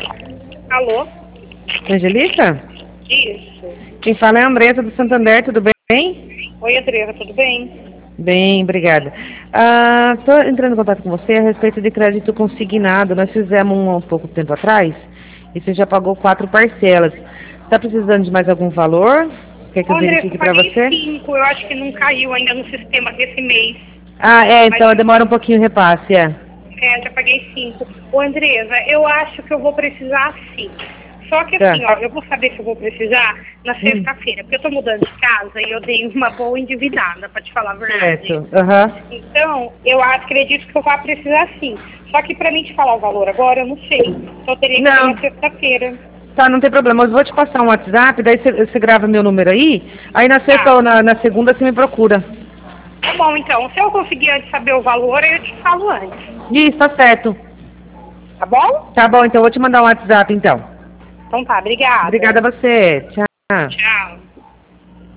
Alô? Angelica? Isso. Quem fala é a Andressa do Santander, tudo bem? Oi, Andressa, tudo bem? Bem, obrigada. Estou entrando em contato com você a respeito de crédito consignado. Nós fizemos um pouco tempo atrás e você já pagou 4 parcelas. Está precisando de mais algum valor? Quer que Ô, eu Andressa, verifique eu para paguei você? 5. Eu acho que não caiu ainda no sistema esse mês. Mas Então demora um pouquinho o repasse, já paguei 5. Ô, Andressa, eu acho que eu vou precisar sim. Só que Tá. assim, ó, eu vou saber se eu vou precisar na sexta-feira, porque eu tô mudando de casa e eu dei uma boa endividada, pra te falar a verdade. Certo. Aham. Então, eu acredito que eu vou precisar sim. Só que pra mim te falar o valor agora, eu não sei. Então eu teria que ser na Não, sexta-feira. tá, não tem problema. Eu vou te passar um WhatsApp, daí você grava meu número aí na sexta Tá. ou na segunda você me procura. Tá bom, então. Se eu conseguir antes saber o valor, eu te falo antes. Isso, tá certo. Tá bom? Tá bom, então eu vou te mandar um WhatsApp então. Então tá, obrigada. Obrigada a você. Tchau. Tchau.